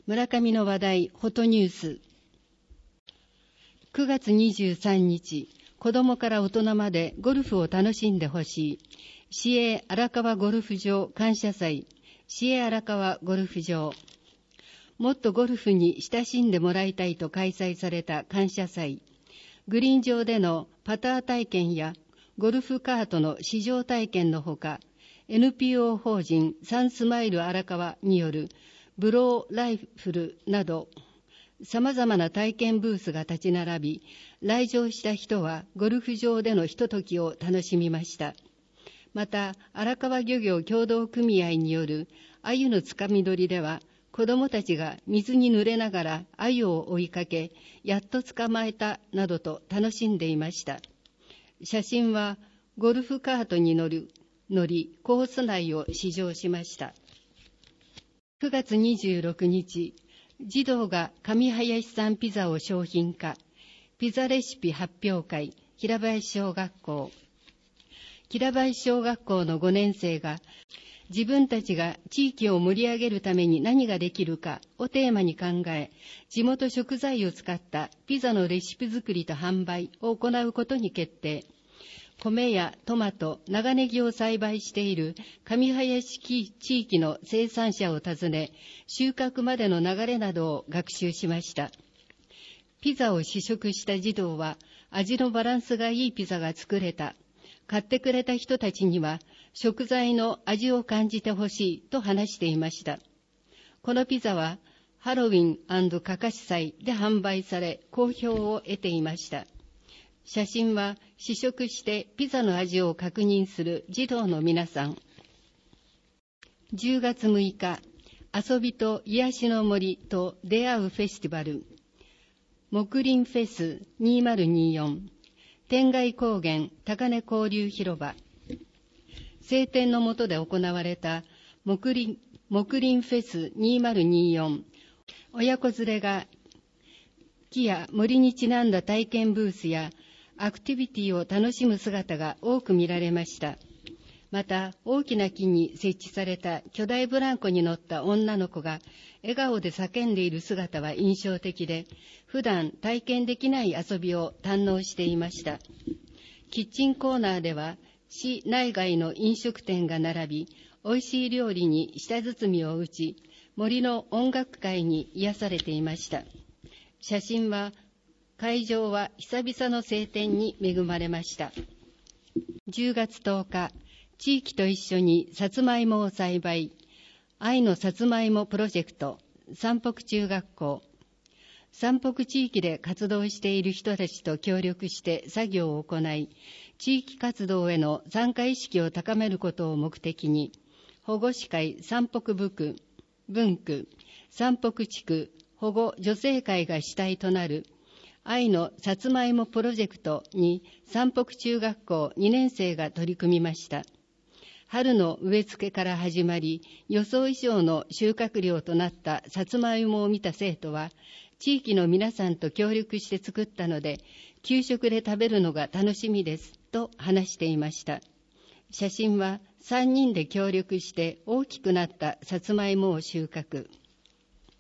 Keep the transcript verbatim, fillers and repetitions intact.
村上の話題、フォトニュース。くがつにじゅうさんにち、子供から大人までゴルフを楽しんでほしい。市営荒川ゴルフ場感謝祭、市営荒川ゴルフ場。もっとゴルフに親しんでもらいたいと開催された感謝祭。グリーン上でのパター体験やゴルフカートの試乗体験のほか、エヌピーオー 法人サンスマイル荒川によるブローライフルなど、様々な体験ブースが立ち並び、来場した人はゴルフ場でのひとときを楽しみました。また、荒川漁業協同組合による鮎のつかみ取りでは、子どもたちが水に濡れながら鮎を追いかけ、やっと捕まえたなどと楽しんでいました。写真はゴルフカートに乗る、乗り、コース内を試乗しました。くがつにじゅうろくにち、児童が上林産ピザを商品化、ピザレシピ発表会、平林小学校。平林小学校のごねんせいが、自分たちが地域を盛り上げるために何ができるかをテーマに考え、地元食材を使ったピザのレシピ作りと販売を行うことに決定。米やトマト、長ネギを栽培している上林地域の生産者を訪ね、収穫までの流れなどを学習しました。ピザを試食した児童は、味のバランスがいいピザが作れた。買ってくれた人たちには、食材の味を感じてほしいと話していました。このピザは、ハロウィン&かかし祭で販売され、好評を得ていました。写真は試食してピザの味を確認する児童の皆さん。じゅうがつむいか、遊びと癒しの森と出会うフェスティバル、木林フェスにせんにじゅうよん、天外高原高根交流広場。晴天の下で行われた木林、木林フェスにせんにじゅうよん、親子連れが木や森にちなんだ体験ブースやアクティビティを楽しむ姿が多く見られました。また、大きな木に設置された巨大ブランコに乗った女の子が笑顔で叫んでいる姿は印象的で、普段体験できない遊びを堪能していました。キッチンコーナーでは、市内外の飲食店が並び、美味しい料理に舌包みを打ち、森の音楽会に癒されていました。写真は、会場は久々の晴天に恵まれました。じゅうがつとおか、地域と一緒にさつまいもを栽培、愛のさつまいもプロジェクト、山北中学校。山北地域で活動している人たちと協力して作業を行い、地域活動への参加意識を高めることを目的に、保護司会山北部区、分区、山北地区保護女性会が主体となる愛のさつまいもプロジェクトに山北中学校にねんせいが取り組みました。春の植え付けから始まり、予想以上の収穫量となったさつまいもを見た生徒は、地域の皆さんと協力して作ったので、給食で食べるのが楽しみですと話していました。写真はさんにんで協力して大きくなったさつまいもを収穫。